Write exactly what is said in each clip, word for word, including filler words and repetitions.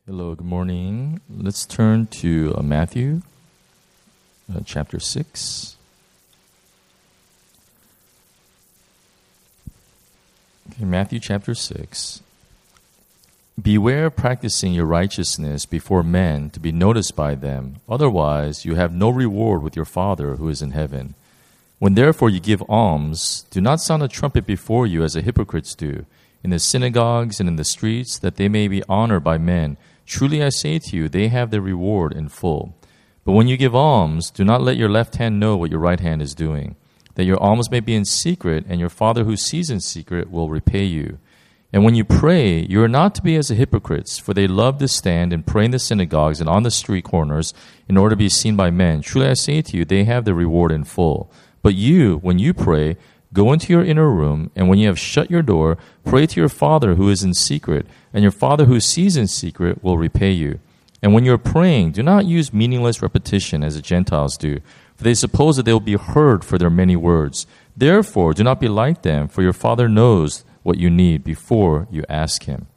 Hello, good morning. Let's turn to uh, Matthew uh, chapter six. Okay, Matthew chapter six. Beware of practicing your righteousness before men to be noticed by them. Otherwise, you have no reward with your Father who is in heaven. When therefore you give alms, do not sound a trumpet before you as the hypocrites do, in the synagogues and in the streets, that they may be honored by men. Truly I say to you, they have their reward in full. But when you give alms, do not let your left hand know what your right hand is doing, that your alms may be in secret, and your Father who sees in secret will repay you. And when you pray, you are not to be as the hypocrites, for they love to stand and pray in the synagogues and on the street corners in order to be seen by men. Truly I say to you, they have their reward in full. But you, when you pray, go into your inner room, and when you have shut your door, pray to your Father who is in secret, and your Father who sees in secret will repay you. And when you are praying, do not use meaningless repetition as the Gentiles do, for they suppose that they will be heard for their many words. Therefore, do not be like them, for your Father knows what you need before you ask Him.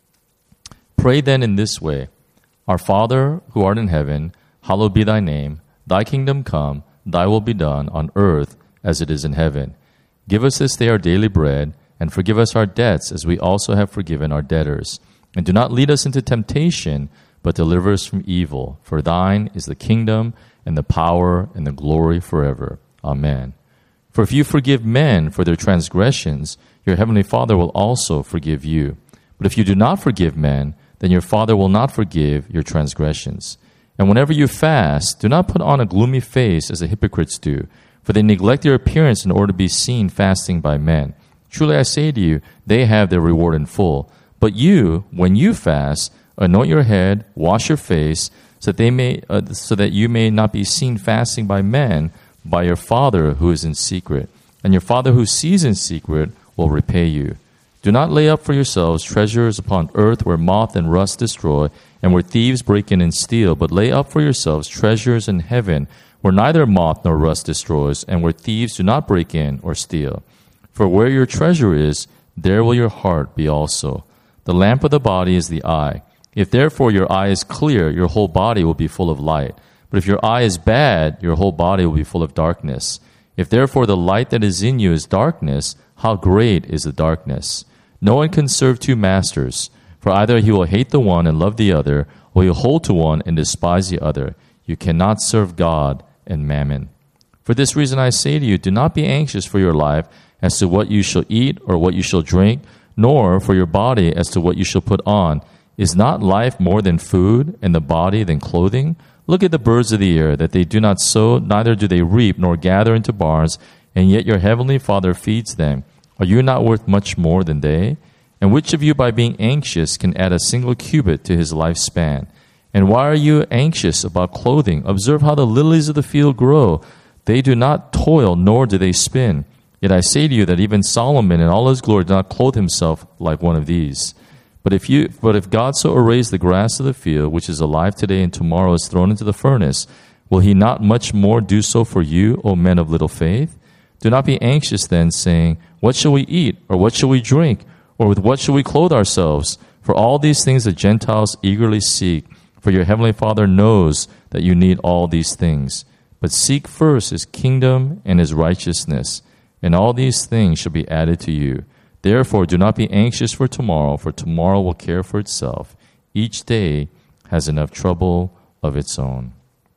Pray then in this way: Our Father who art in heaven, hallowed be thy name. Thy kingdom come, thy will be done on earth as it is in heaven. Give us this day our daily bread, and forgive us our debts as we also have forgiven our debtors. And do not lead us into temptation, but deliver us from evil. For thine is the kingdom, and the power, and the glory forever. Amen. For if you forgive men for their transgressions, your heavenly Father will also forgive you. But if you do not forgive men, then your Father will not forgive your transgressions. And whenever you fast, do not put on a gloomy face as the hypocrites do, for they neglect their appearance in order to be seen fasting by men. Truly I say to you, they have their reward in full. But you, when you fast, anoint your head, wash your face, so that they may, uh, so that you may not be seen fasting by men, by your Father who is in secret. And your Father who sees in secret will repay you. Do not lay up for yourselves treasures upon earth where moth and rust destroy, and where thieves break in and steal, but lay up for yourselves treasures in heaven, where neither moth nor rust destroys, and where thieves do not break in or steal. For where your treasure is, there will your heart be also. The lamp of the body is the eye. If therefore your eye is clear, your whole body will be full of light. But if your eye is bad, your whole body will be full of darkness. If therefore the light that is in you is darkness, how great is the darkness? No one can serve two masters, for either he will hate the one and love the other, or he will hold to one and despise the other. You cannot serve God and mammon. For this reason I say to you, do not be anxious for your life as to what you shall eat or what you shall drink, nor for your body as to what you shall put on. Is not life more than food, and the body than clothing? Look at the birds of the air, that they do not sow, neither do they reap, nor gather into barns, and yet your heavenly Father feeds them. Are you not worth much more than they? And which of you by being anxious can add a single cubit to his lifespan? And why are you anxious about clothing? Observe how the lilies of the field grow. They do not toil, nor do they spin. Yet I say to you that even Solomon in all his glory did not clothe himself like one of these. But if you, but if God so arrays the grass of the field, which is alive today and tomorrow is thrown into the furnace, will he not much more do so for you, O men of little faith? Do not be anxious then, saying, What shall we eat? Or what shall we drink? Or with what shall we clothe ourselves? For all these things the Gentiles eagerly seek. For your heavenly Father knows that you need all these things. But seek first his kingdom and his righteousness, and all these things shall be added to you. Therefore do not be anxious for tomorrow, for tomorrow will care for itself. Each day has enough trouble of its own.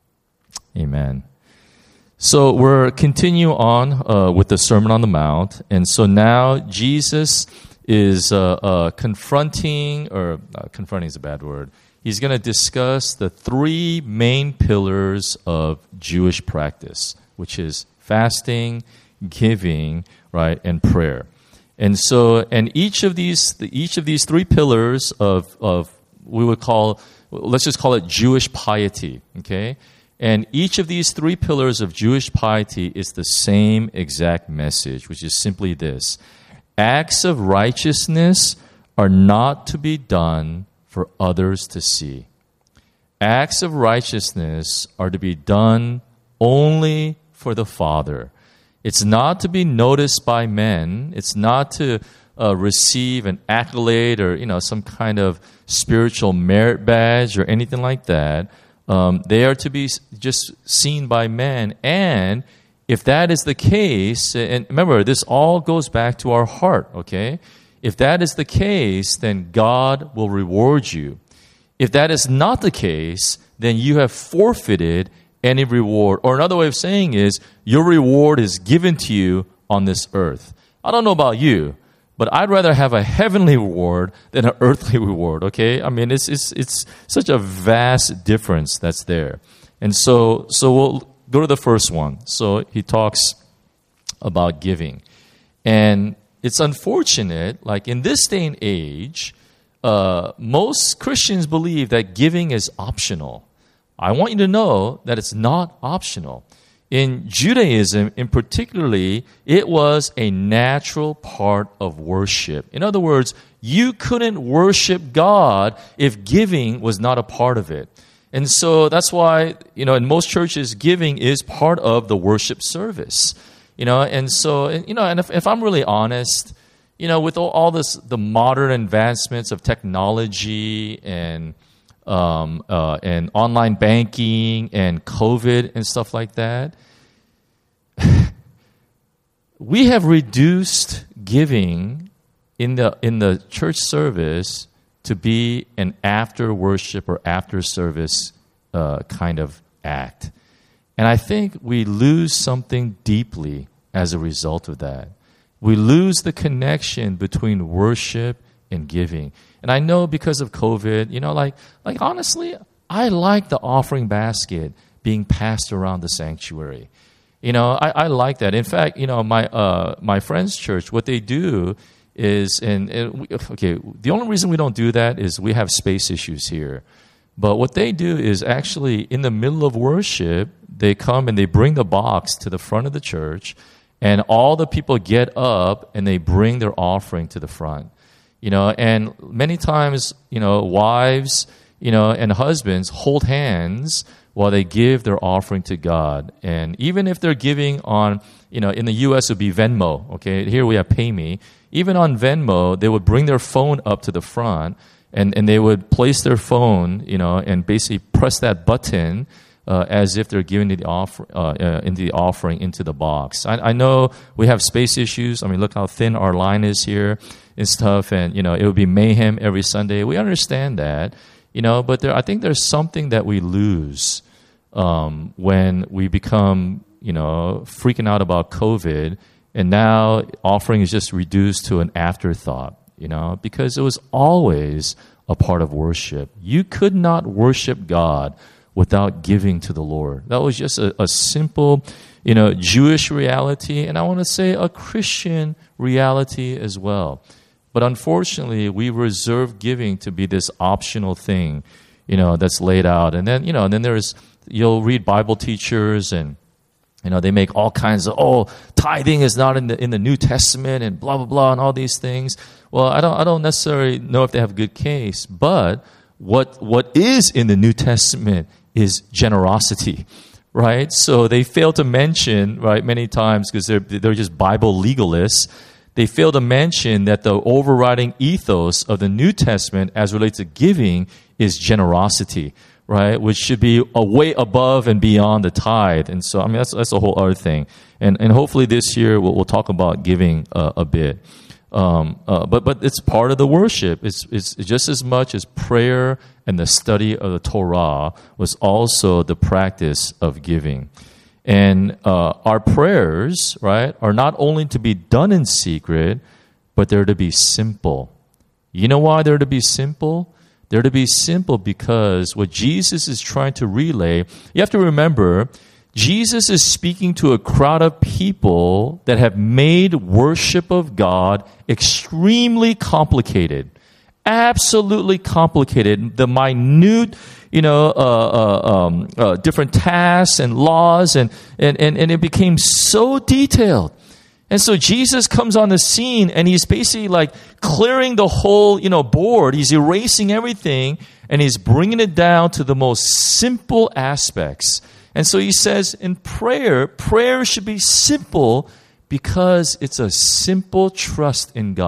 Amen. So we're continue on uh, with the Sermon on the Mount, and so now Jesus is uh, uh, confronting, or uh, confronting is a bad word. He's going to discuss the three main pillars of Jewish practice, which is fasting, giving, right, and prayer. And so, and each of these, each of these three pillars of of we would call, let's just call it Jewish piety, okay? And each of these three pillars of Jewish piety is the same exact message, which is simply this: acts of righteousness are not to be done for others to see. Acts of righteousness are to be done only for the Father. It's not to be noticed by men. It's not to uh, receive an accolade or, you know, some kind of spiritual merit badge or anything like that. Um, they are to be just seen by men. And if that is the case, and remember, this all goes back to our heart, okay? If that is the case, then God will reward you. If that is not the case, then you have forfeited any reward. Or another way of saying is, your reward is given to you on this earth. I don't know about you, but I'd rather have a heavenly reward than an earthly reward, okay? I mean, it's it's it's such a vast difference that's there. And so so we'll go to the first one. So he talks about giving. And it's unfortunate, like in this day and age, uh, most Christians believe that giving is optional. I want you to know that it's not optional. In Judaism, in particularly, it was a natural part of worship. In other words, you couldn't worship God if giving was not a part of it. And so that's why, you know, in most churches, giving is part of the worship service. You know, and so, you know, and if, if I'm really honest, you know, with all, all this, the modern advancements of technology and Um, uh, and online banking and COVID and stuff like that, we have reduced giving in the in the church service to be an after worship or after service uh, kind of act. And I think we lose something deeply as a result of that. We lose the connection between worship and giving. And I know because of COVID, you know, like, like honestly, I like the offering basket being passed around the sanctuary. You know, I, I like that. In fact, you know, my uh, my friend's church, what they do is, and, and we, okay, the only reason we don't do that is we have space issues here. But what they do is actually in the middle of worship, they come and they bring the box to the front of the church, and all the people get up and they bring their offering to the front. You know, and many times, you know, wives, you know, and husbands hold hands while they give their offering to God. And even if they're giving on, you know, in the U S it would be Venmo, okay? Here we have PayMe. Even on Venmo, they would bring their phone up to the front and, and they would place their phone, you know, and basically press that button uh, as if they're giving the offer, uh, uh, into the offering into the box. I, I know we have space issues. I mean, look how thin our line is here and stuff, and you know it would be mayhem every Sunday. We understand that, you know, but there, I think there's something that we lose um, when we become, you know, freaking out about COVID, and now offering is just reduced to an afterthought, you know, because it was always a part of worship. You could not worship God without giving to the Lord. That was just a, a simple, you know, Jewish reality, and I want to say a Christian reality as well. But unfortunately, we reserve giving to be this optional thing, you know, that's laid out. And then, you know, and then there's, you'll read Bible teachers and, you know, they make all kinds of, oh, tithing is not in the in the New Testament and blah, blah, blah, and all these things. Well, I don't I don't necessarily know if they have a good case, but what what is in the New Testament is generosity, right? So they fail to mention, right, many times because they're they're just Bible legalists. They fail to mention that the overriding ethos of the New Testament as relates to giving is generosity, right? Which should be a way above and beyond the tithe. And so, I mean, that's that's a whole other thing. And and hopefully this year we'll, we'll talk about giving uh, a bit. Um, uh, but but it's part of the worship. It's it's just as much as prayer and the study of the Torah was also the practice of giving. And uh, our prayers, right, are not only to be done in secret, but they're to be simple. You know why they're to be simple? They're to be simple because what Jesus is trying to relay, you have to remember, Jesus is speaking to a crowd of people that have made worship of God extremely complicated. Absolutely complicated. The minute, you know, uh, uh, um, uh, different tasks and laws, and, and, and, and it became so detailed. And so Jesus comes on the scene, and he's basically like clearing the whole, you know, board. He's erasing everything, and he's bringing it down to the most simple aspects. And so he says in prayer, prayer should be simple because it's a simple trust in God.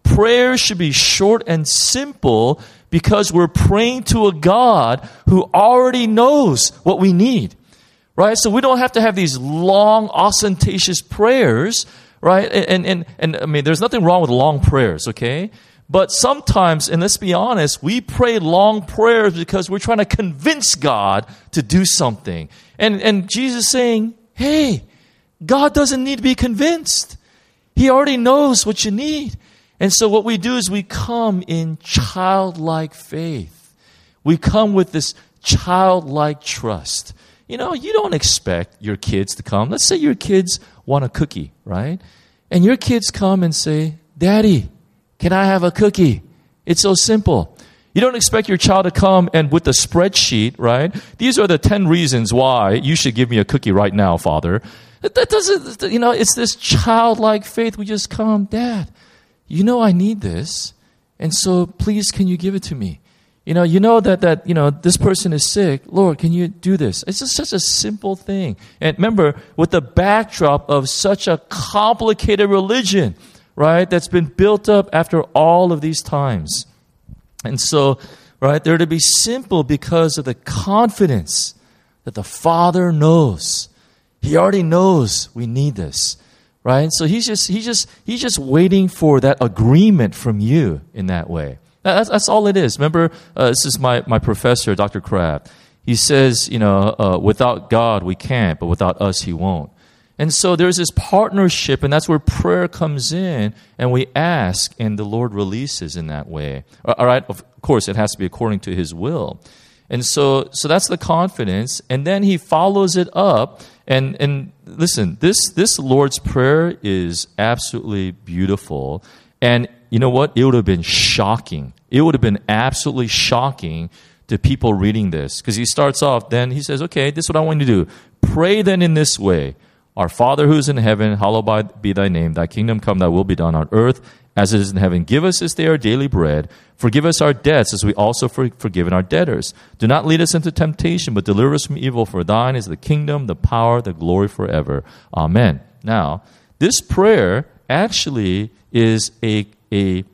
Prayer should be short and simple because we're praying to a God who already knows what we need, right? So we don't have to have these long, ostentatious prayers, right? And, and, and I mean, there's nothing wrong with long prayers, okay? But sometimes, and let's be honest, we pray long prayers because we're trying to convince God to do something. And, and Jesus is saying, hey, God doesn't need to be convinced. He already knows what you need. And so what we do is we come in childlike faith. We come with this childlike trust. You know, you don't expect your kids to come. Let's say your kids want a cookie, right? And your kids come and say, Daddy, can I have a cookie? It's so simple. You don't expect your child to come and with the spreadsheet, right? These are the ten reasons why you should give me a cookie right now, Father. That doesn't, you know, it's this childlike faith. We just come, Dad, you know I need this, and so please can you give it to me? You know, you know that, that you know, this person is sick. Lord, can you do this? It's just such a simple thing. And remember, with the backdrop of such a complicated religion, right, that's been built up after all of these times. And so, right, they're to be simple because of the confidence that the Father knows. He already knows we need this. Right? So he's just he's just he's just waiting for that agreement from you in that way. That's that's all it is. Remember, uh, this is my, my professor, Doctor Crabb. He says, you know, uh, without God we can't, but without us He won't. And so there's this partnership, and that's where prayer comes in, and we ask, and the Lord releases in that way. All right, of course, it has to be according to His will. And so, so that's the confidence, and then He follows it up. And and listen, this this Lord's Prayer is absolutely beautiful. And you know what? It would have been shocking. It would have been absolutely shocking to people reading this. Because he starts off, then he says, okay, this is what I want you to do. Pray then in this way. Our Father who is in heaven, hallowed be thy name. Thy kingdom come, thy will be done on earth as it is in heaven. Give us this day our daily bread. Forgive us our debts as we also for forgiven our debtors. Do not lead us into temptation, but deliver us from evil. For thine is the kingdom, the power, the glory forever. Amen. Now, this prayer actually is a, a,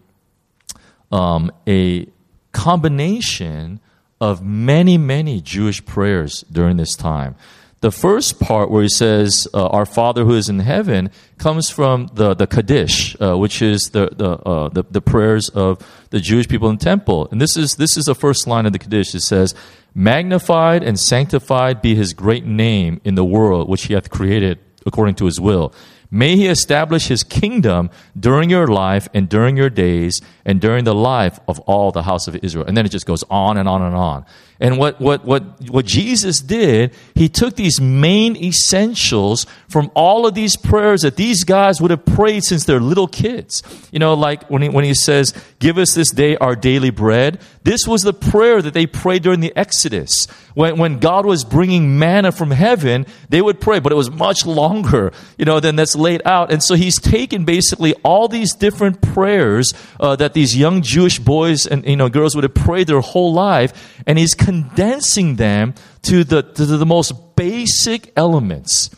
um, a combination of many, many Jewish prayers during this time. The first part where he says, uh, our Father who is in heaven, comes from the, the Kaddish, uh, which is the, the, uh, the, the prayers of the Jewish people in the temple. And this is, this is the first line of the Kaddish. It says, magnified and sanctified be his great name in the world, which he hath created according to his will. May he establish his kingdom during your life and during your days and during the life of all the house of Israel. And then it just goes on and on and on. And what, what, what, what Jesus did, he took these main essentials from all of these prayers that these guys would have prayed since they're little kids. You know, like when he, when he says, give us this day our daily bread. This was the prayer that they prayed during the Exodus. When, when God was bringing manna from heaven, they would pray, but it was much longer, you know, than that's laid out. And so he's taken basically all these different prayers uh, that these young Jewish boys and, you know, girls would have prayed their whole life, and he's condensing them to the, to the most basic elements.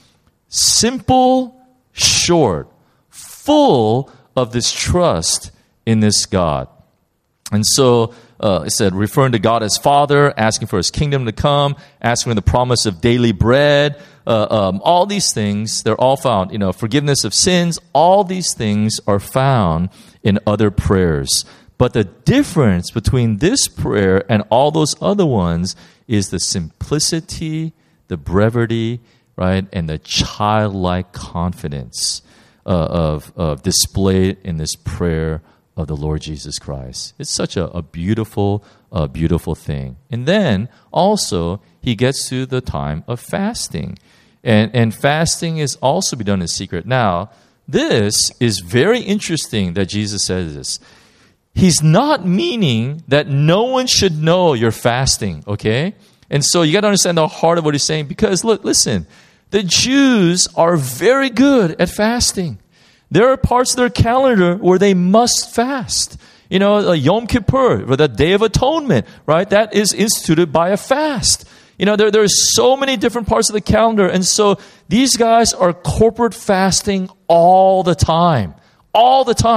Simple, short, full of this trust in this God. And so uh, it said, referring to God as Father, asking for his kingdom to come, asking for the promise of daily bread, uh, um, all these things, they're all found, you know, forgiveness of sins, all these things are found in other prayers. But the difference between this prayer and all those other ones is the simplicity, the brevity, right, and the childlike confidence uh, of, of displayed in this prayer of the Lord Jesus Christ. It's such a, a beautiful, uh, beautiful thing. And then also he gets to the time of fasting, and and fasting is also be done in secret. Now, this is very interesting that Jesus says this. He's not meaning that no one should know you're fasting, okay? And so you got to understand the heart of what he's saying, because look, listen, the Jews are very good at fasting. There are parts of their calendar where they must fast. You know, Yom Kippur, or the Day of Atonement, right? That is instituted by a fast. You know, there, there are so many different parts of the calendar. And so these guys are corporate fasting all the time. All the time.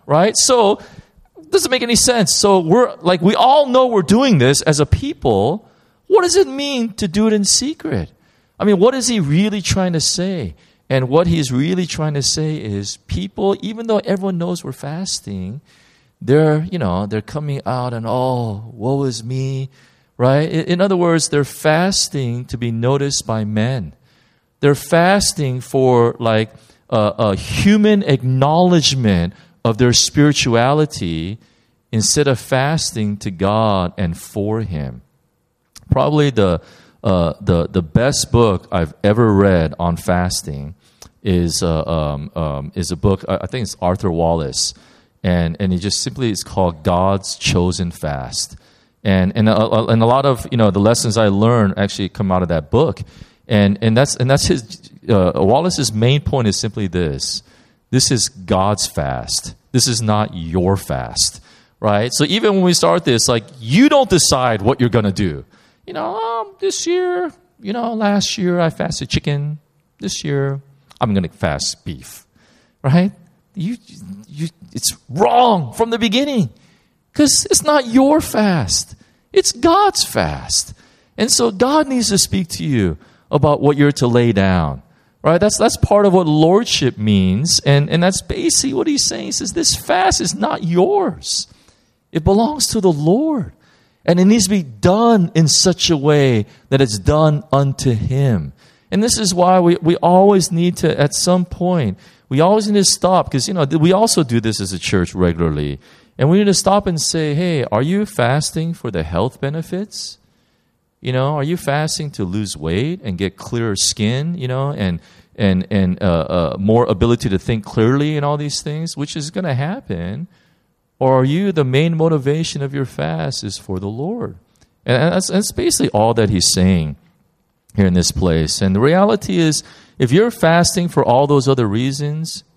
right? So it doesn't make any sense. So we're like, we all know we're doing this as a people. What does it mean to do it in secret? I mean, what is he really trying to say? And what he's really trying to say is people, even though everyone knows we're fasting, they're, you know, they're coming out and, oh, woe is me, right? In other words, they're fasting to be noticed by men. They're fasting for like a, a human acknowledgement of their spirituality instead of fasting to God and for Him. Probably the uh, the the best book I've ever read on fasting is uh, um, um, is a book. I think it's Arthur Wallace, and and it just simply is called God's Chosen Fast. And and a, and a lot of you know the lessons I learned actually come out of that book, and and that's and that's his uh, Wallace's main point is simply this: this is God's fast. This is not your fast, right? So even when we start this, like you don't decide what you're going to do. You know, um, this year, you know, last year I fasted chicken. This year I'm going to fast beef, right? You, you, it's wrong from the beginning because it's not your fast. It's God's fast. And so God needs to speak to you about what you're to lay down, right? That's, that's part of what lordship means. And, and that's basically what he's saying. He says, this fast is not yours. It belongs to the Lord. And it needs to be done in such a way that it's done unto Him. And this is why we, we always need to, at some point, we always need to stop. Because, you know, we also do this as a church regularly. And we need to stop and say, hey, are you fasting for the health benefits? You know, are you fasting to lose weight and get clearer skin, you know, and and, and uh, uh, more ability to think clearly and all these things, which is going to happen? Or are you, the main motivation of your fast is for the Lord? And that's, that's basically all that he's saying here in this place. And the reality is, if you're fasting for all those other reasons,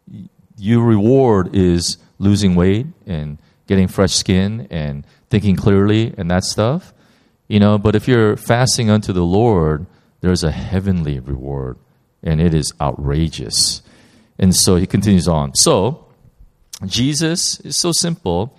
your reward is losing weight and getting fresh skin and thinking clearly and that stuff. You know, but if you're fasting unto the Lord, there's a heavenly reward, and it is outrageous. And so he continues on. So, Jesus is so simple.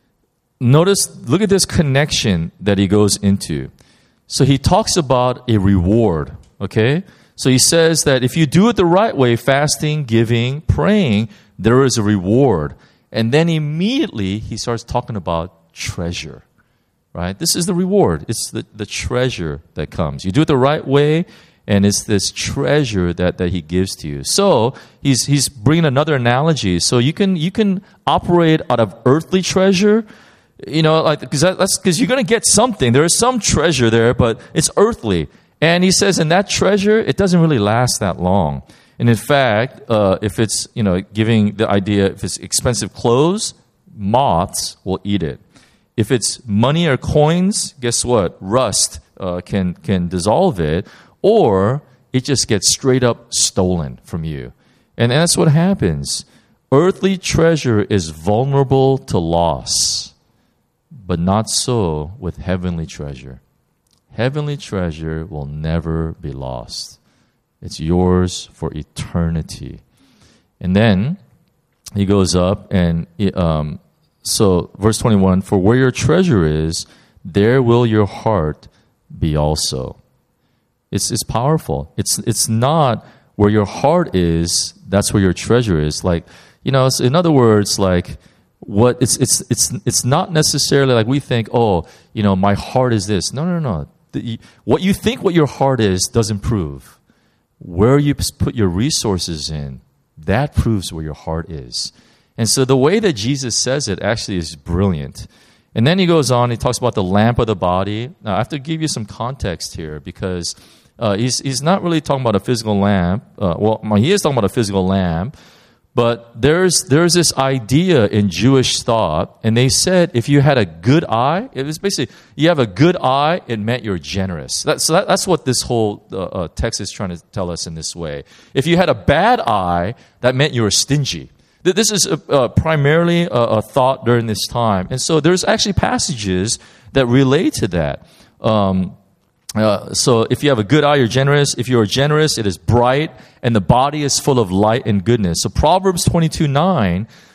Notice, look at this connection that he goes into. So he talks about a reward, okay? So he says that if you do it the right way, fasting, giving, praying, there is a reward. And then immediately he starts talking about treasure, right? This is the reward. It's the, the treasure that comes. You do it the right way, and it's this treasure that, that he gives to you. So he's he's bringing another analogy. So you can you can operate out of earthly treasure, you know, like because that, that's because you're going to get something. There is some treasure there, but it's earthly. And he says, in that treasure, it doesn't really last that long. And in fact, uh, if it's you know giving the idea, if it's expensive clothes, moths will eat it. If it's money or coins, guess what? Rust uh, can can dissolve it. Or it just gets straight up stolen from you. And that's what happens. Earthly treasure is vulnerable to loss, but not so with heavenly treasure. Heavenly treasure will never be lost. It's yours for eternity. And then he goes up and um, so verse twenty-one, for where your treasure is, there will your heart be also. It's it's powerful. It's it's not where your heart is, that's where your treasure is. Like, you know, in other words, like what it's it's it's it's not necessarily like we think, oh, you know, my heart is this. No, no, no. The, what you think what your heart is doesn't prove. Where you put your resources in, that proves where your heart is. And so the way that Jesus says it actually is brilliant. And then he goes on, he talks about the lamp of the body. Now, I have to give you some context here because uh, he's, he's not really talking about a physical lamp. Uh, well, he is talking about a physical lamp, but there's there's this idea in Jewish thought, and they said if you had a good eye, it was basically, you have a good eye, it meant you're generous. That's, so that, that's what this whole uh, uh, text is trying to tell us in this way. If you had a bad eye, that meant you were stingy. This is uh, primarily a, a thought during this time. And so there's actually passages that relate to that. Um, uh, so if you have a good eye, you're generous. If you're generous, it is bright, and the body is full of light and goodness. So Proverbs twenty-two nine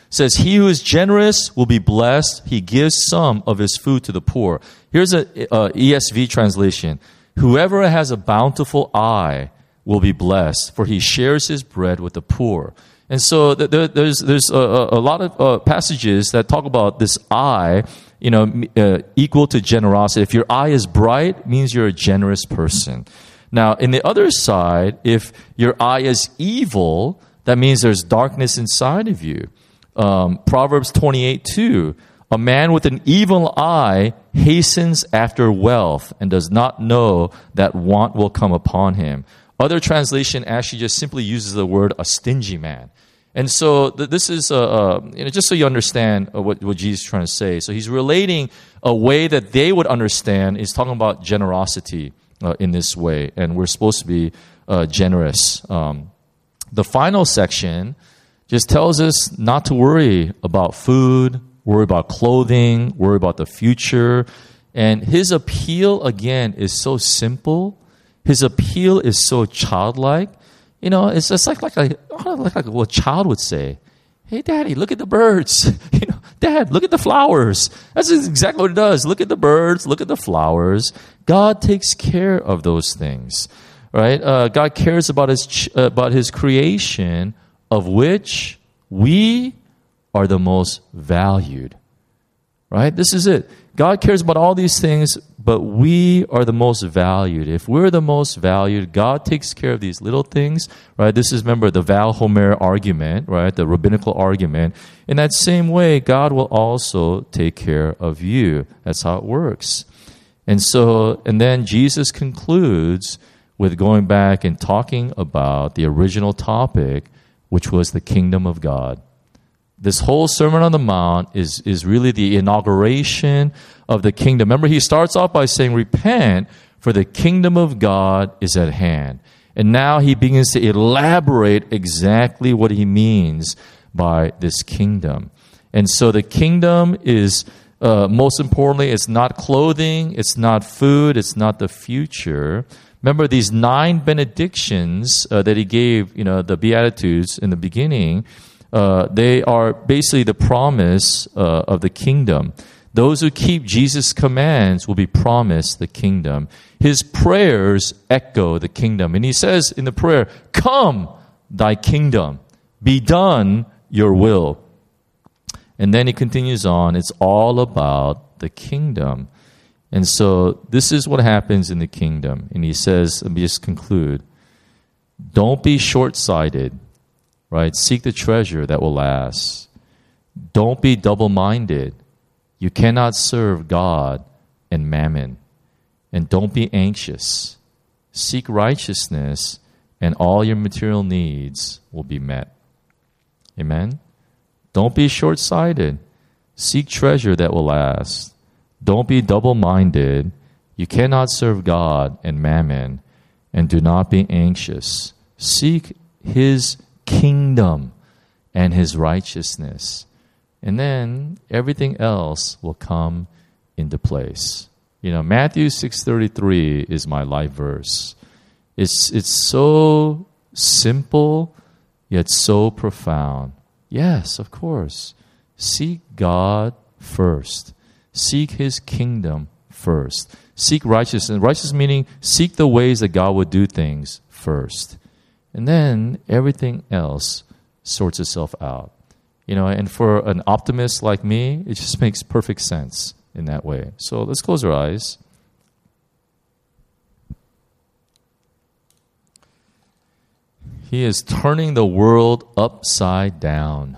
says, he who is generous will be blessed. He gives some of his food to the poor. Here's a, a E S V translation. Whoever has a bountiful eye will be blessed, for he shares his bread with the poor. And so there, there's there's a, a lot of uh, passages that talk about this eye, you know, uh, equal to generosity. If your eye is bright, it means you're a generous person. Now, in the other side, if your eye is evil, that means there's darkness inside of you. Um, Proverbs twenty-eight two, a man with an evil eye hastens after wealth and does not know that want will come upon him. Other translation actually just simply uses the word a stingy man. And so th- this is, uh, uh, you know, just so you understand uh, what, what Jesus is trying to say. So he's relating a way that they would understand. He's talking about generosity uh, in this way, and we're supposed to be uh, generous. Um, the final section just tells us not to worry about food, worry about clothing, worry about the future. And his appeal, again, is so simple. His appeal is so childlike. You know, it's just like like a, like, like what a child would say. Hey, Daddy, look at the birds. You know, Dad, look at the flowers. That's exactly what it does. Look at the birds. Look at the flowers. God takes care of those things, right? Uh, God cares about his uh, about his creation, of which we are the most valued, right? This is it. God cares about all these things, but we are the most valued. If we're the most valued, God takes care of these little things, right? This is, remember, the Val Homer argument, right? The rabbinical argument. In that same way, God will also take care of you. That's how it works. And so, and then Jesus concludes with going back and talking about the original topic, which was the kingdom of God. This whole Sermon on the Mount is, is really the inauguration of the kingdom. Remember, he starts off by saying, repent, for the kingdom of God is at hand. And now he begins to elaborate exactly what he means by this kingdom. And so the kingdom is, uh, most importantly, it's not clothing, it's not food, it's not the future. Remember these nine benedictions uh, that he gave, you know, the Beatitudes in the beginning. Uh, they are basically the promise uh, of the kingdom. Those who keep Jesus' commands will be promised the kingdom. His prayers echo the kingdom. And he says in the prayer, come, thy kingdom, be done your will. And then he continues on, it's all about the kingdom. And so this is what happens in the kingdom. And he says, let me just conclude, don't be short-sighted. Right? Seek the treasure that will last. Don't be double-minded. You cannot serve God and mammon. And don't be anxious. Seek righteousness, and all your material needs will be met. Amen? Don't be short-sighted. Seek treasure that will last. Don't be double-minded. You cannot serve God and mammon. And do not be anxious. Seek his kingdom and his righteousness. And then everything else will come into place. You know, Matthew six thirty-three is my life verse. It's it's so simple, yet so profound. Yes, of course. Seek God first. Seek his kingdom first. Seek righteousness. Righteousness meaning seek the ways that God would do things first. And then everything else sorts itself out. You know, and for an optimist like me, it just makes perfect sense in that way. So let's close our eyes. He is turning the world upside down.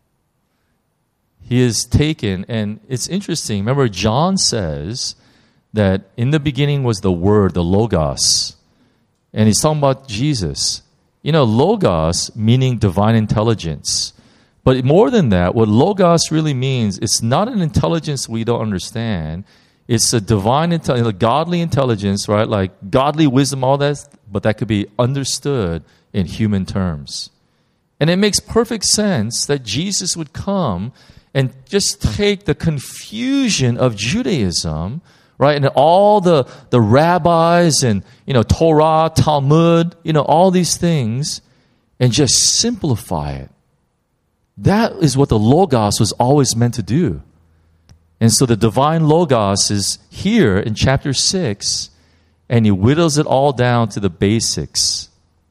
He is taken, and it's interesting. Remember, John says that in the beginning was the Word, the Logos. And he's talking about Jesus. You know, Logos meaning divine intelligence. But more than that, what Logos really means, it's not an intelligence we don't understand. It's a divine intelligence, a godly intelligence, right? Like godly wisdom, all that, but that could be understood in human terms. And it makes perfect sense that Jesus would come and just take the confusion of Judaism, right? And all the, the rabbis and, you know, Torah, Talmud, you know, all these things, and just simplify it That is what the Logos was always meant to do. And so the divine Logos is here in chapter six, and he whittles it all down to the basics.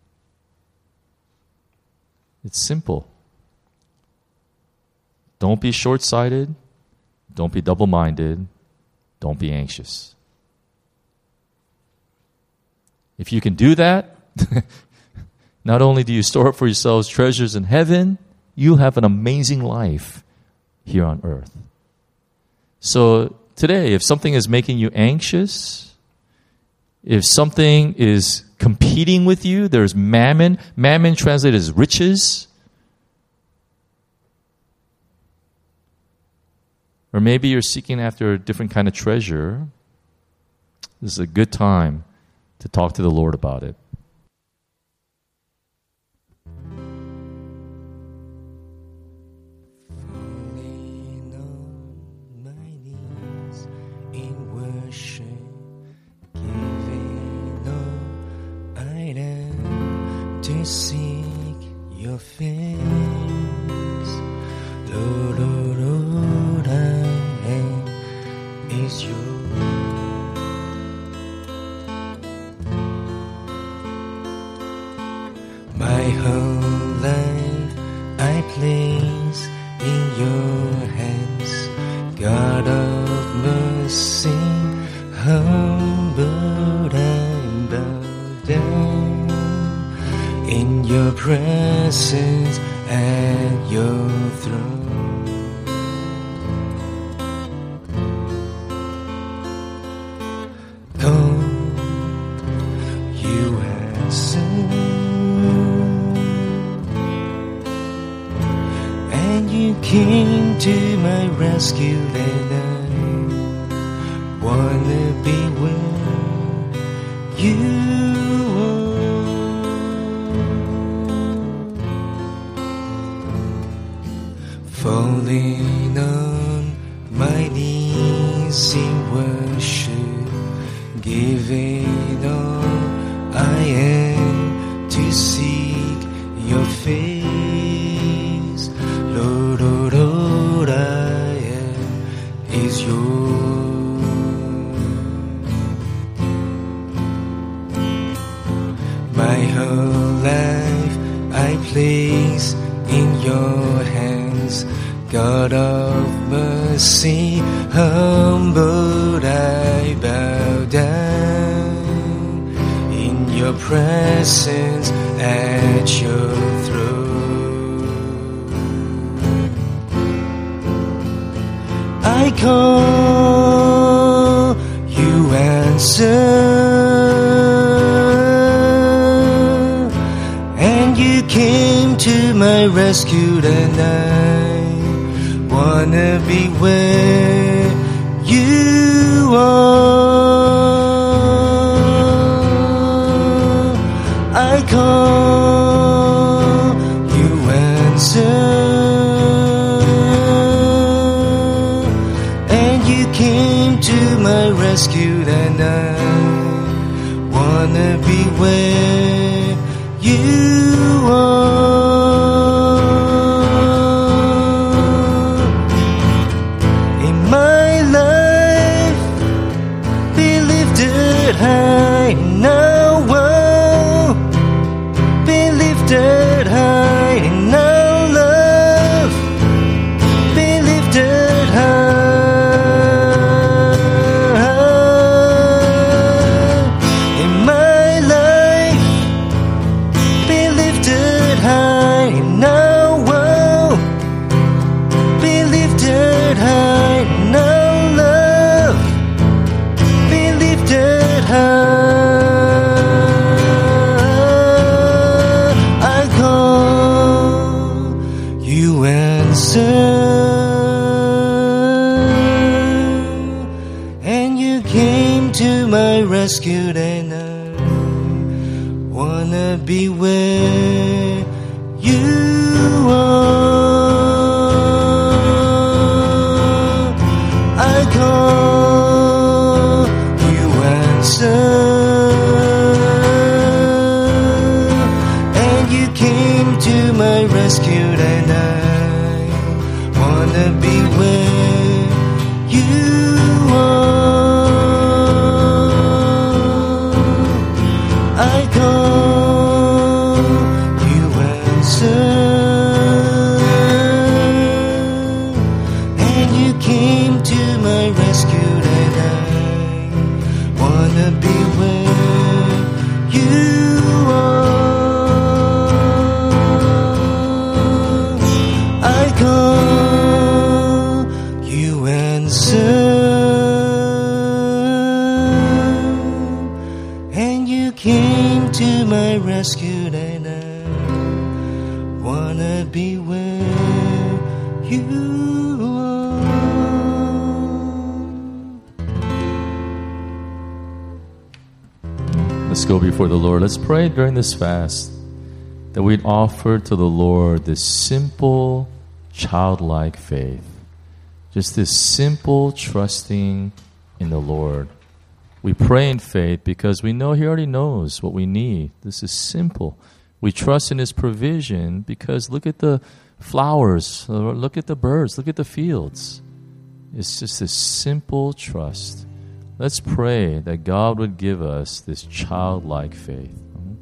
It's simple. Don't be short-sighted. Don't be double-minded. Don't be anxious. If you can do that, not only do you store up for yourselves treasures in heaven, you'll have an amazing life here on earth. So today, if something is making you anxious, if something is competing with you, there's mammon. Mammon translated as riches. Or maybe you're seeking after a different kind of treasure. This is a good time to talk to the Lord about it. To seek your face, Lord, Lord, Lord, I am is yours. My whole life I place in your hands, God of mercy, humbled and bowed down in your presence at your throne. Come, you answer, and you came to my rescue, and I wanna be where you are. Falling on my knees in worship, giving all I am to seek your face. Lord, Lord, Lord, I am is yours. My whole life I place in your hands, God of mercy, humbled I bow down in your presence at your throne. I call, you answer, and you came to my rescue, and I wanna be where you are. I call, you answer, and you came to my rescue, and I wanna be where you are. High now, oh, be lifted high now, love, be lifted high in my life, be lifted high now, oh, be lifted high now, love, be lifted high. I call, you answer, and you came to my rescue, and I wanna be where you are. I call, you answer, and you came to my rescue, and I wanna be where you are. I call, you answer, and you came to my rescue, and I wanna be where you are. Let's go before the Lord. Let's pray during this fast that we'd offer to the Lord this simple, childlike faith. Just this simple trusting in the Lord. We pray in faith because we know He already knows what we need. This is simple. We trust in His provision because look at the flowers, look at the birds, look at the fields. It's just this simple trust. Let's pray that God would give us this childlike faith.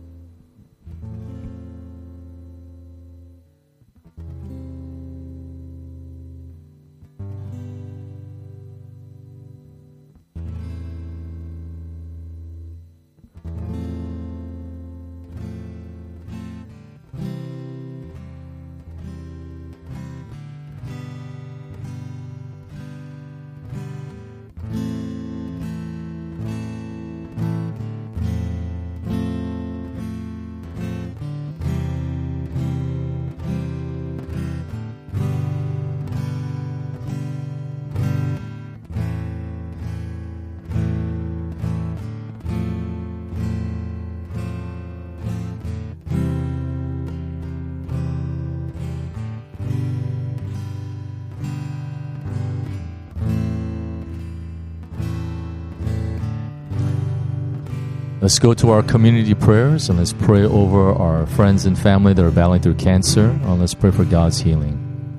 Let's go to our community prayers and let's pray over our friends and family that are battling through cancer. And let's pray for God's healing.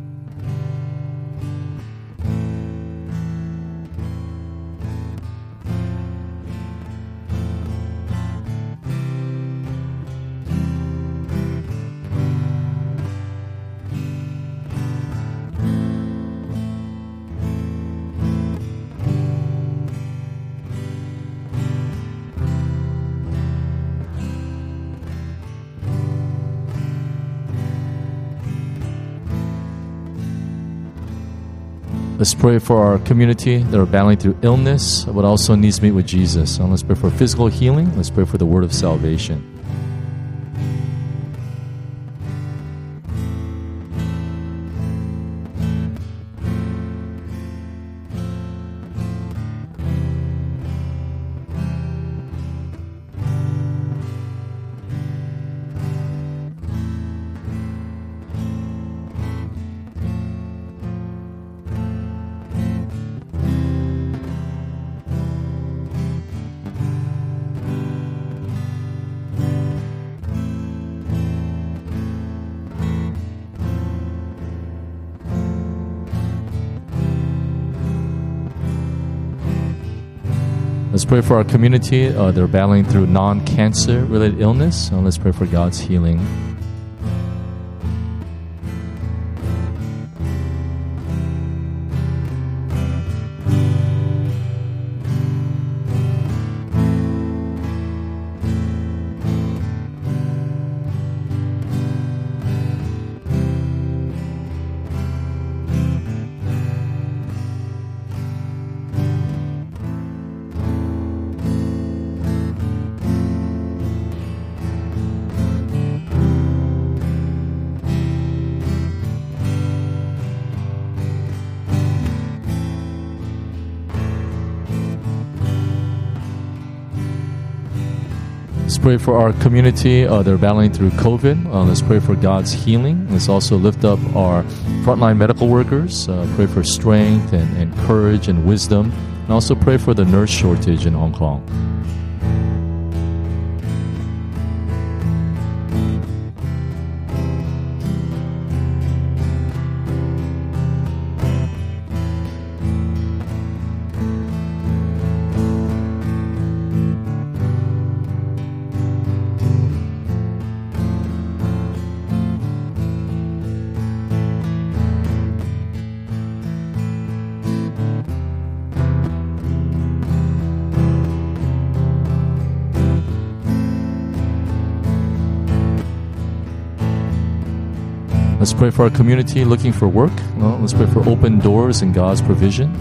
Let's pray for our community that are battling through illness, but also needs to meet with Jesus. And let's pray for physical healing. Let's pray for the word of salvation. Let's pray for our community uh, that are battling through non-cancer related illness. And let's pray for God's healing. Let's pray for our community uh, that are battling through COVID. Uh, let's pray for God's healing. Let's also lift up our frontline medical workers. Uh, pray for strength and, and courage and wisdom. And also pray for the nurse shortage in Hong Kong. Let's pray for our community looking for work. Well, let's pray for open doors and God's provision.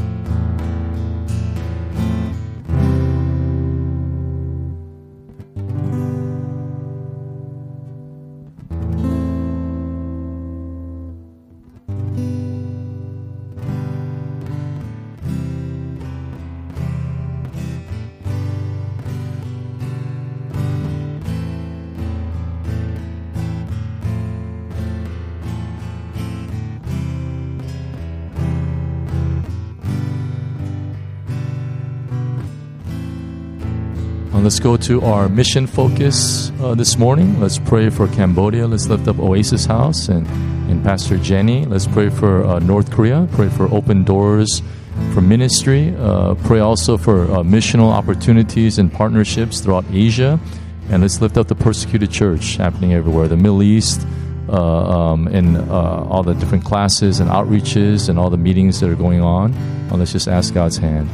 Let's go to our mission focus uh, this morning. Let's pray for Cambodia. Let's lift up Oasis House and, and Pastor Jenny. Let's pray for uh, North Korea. Pray for open doors for ministry. Uh, pray also for uh, missional opportunities and partnerships throughout Asia. And let's lift up the persecuted church happening everywhere. The Middle East, uh, um, and uh, all the different classes and outreaches and all the meetings that are going on. Uh, let's just ask God's hand.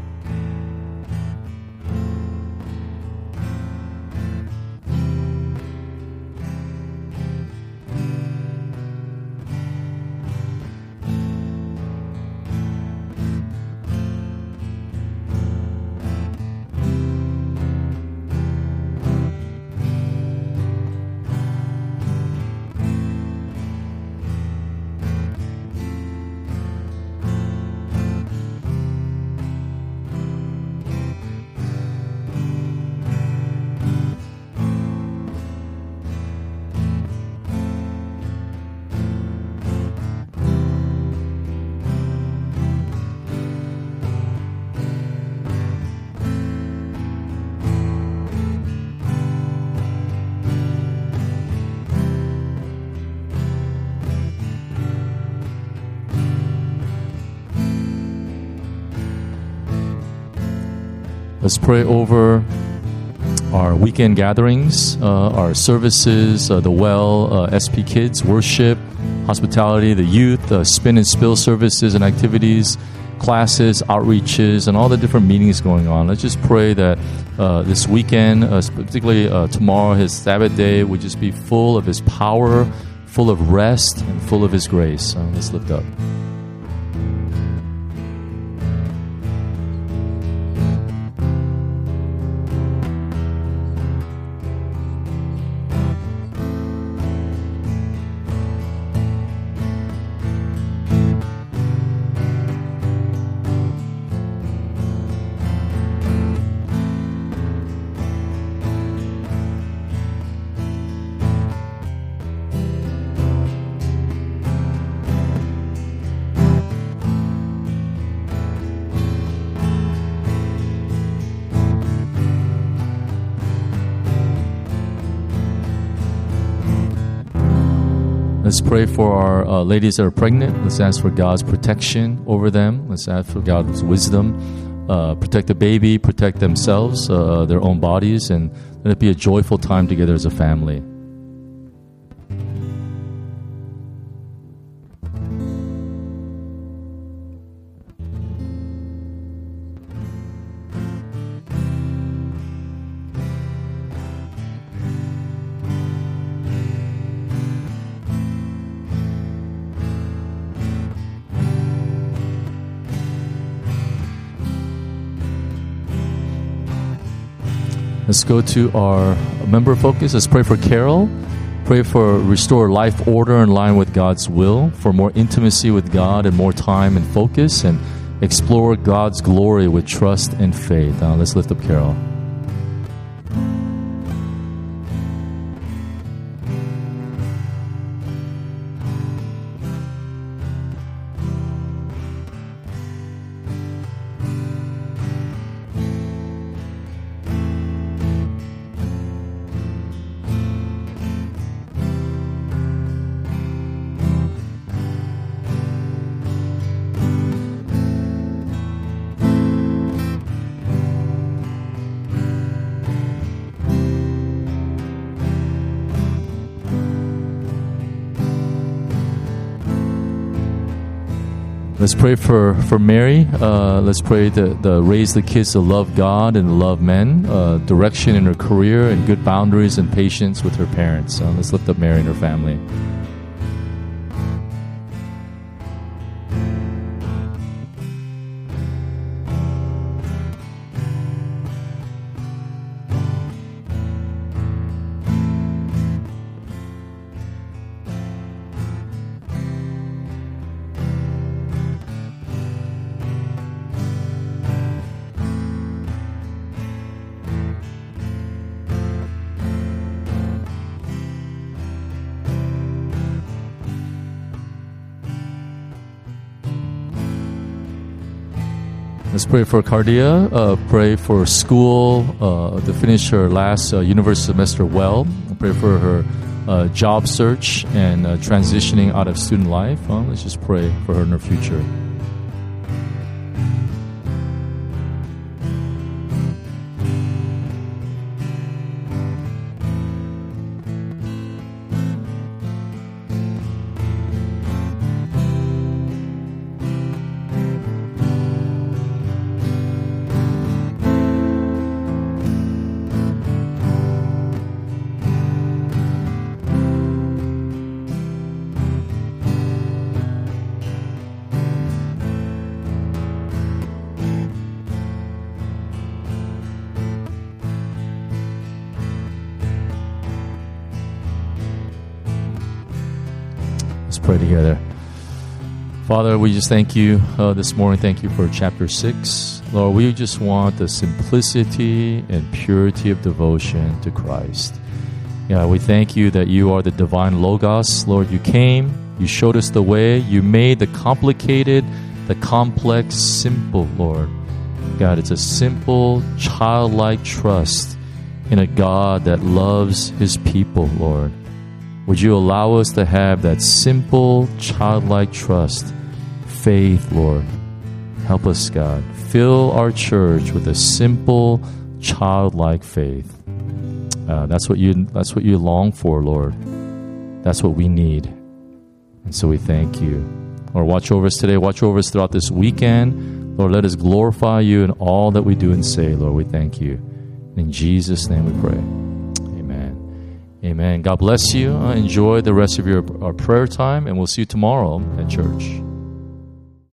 Let's pray over our weekend gatherings, uh, our services, uh, the well, uh, S P Kids, worship, hospitality, the youth, uh, spin and spill services and activities, classes, outreaches, and all the different meetings going on. Let's just pray that uh, this weekend, uh, particularly uh, tomorrow, His Sabbath day, would just be full of His power, full of rest, and full of His grace. Uh, let's lift up. Let's pray for our uh, ladies that are pregnant. Let's ask for God's protection over them. Let's ask for God's wisdom. Uh, protect the baby, protect themselves, uh, their own bodies, and let it be a joyful time together as a family. Let's go to our member focus. Let's pray for Carol. Pray for restore life order in line with God's will, for more intimacy with God and more time and focus, and explore God's glory with trust and faith. Uh, let's lift up Carol. Let's pray for, for Mary. Uh, let's pray to, to raise the kids to love God and love men, uh, direction in her career, and good boundaries and patience with her parents. Uh, let's lift up Mary and her family. Let's pray for Cardia. Uh, pray for school uh, to finish her last uh, university semester well. Pray for her uh, job search and uh, transitioning out of student life. Uh, let's just pray for her in her future. Pray together. Father, we just thank you uh, this morning. Thank you for chapter six. Lord, we just want the simplicity and purity of devotion to Christ. Yeah, we thank you that you are the divine Logos. Lord, you came, you showed us the way, you made the complicated, the complex, simple, Lord. God, it's a simple, childlike trust in a God that loves his people, Lord. Would you allow us to have that simple, childlike trust, faith, Lord? Help us, God. Fill our church with a simple, childlike faith. Uh, that's what you. That's what you long for, Lord. That's what we need. And so we thank you. Lord, watch over us today. Watch over us throughout this weekend. Lord, let us glorify you in all that we do and say, Lord. We thank you. In Jesus' name we pray. Amen. God bless you. Uh, enjoy the rest of your our prayer time, and we'll see you tomorrow at church.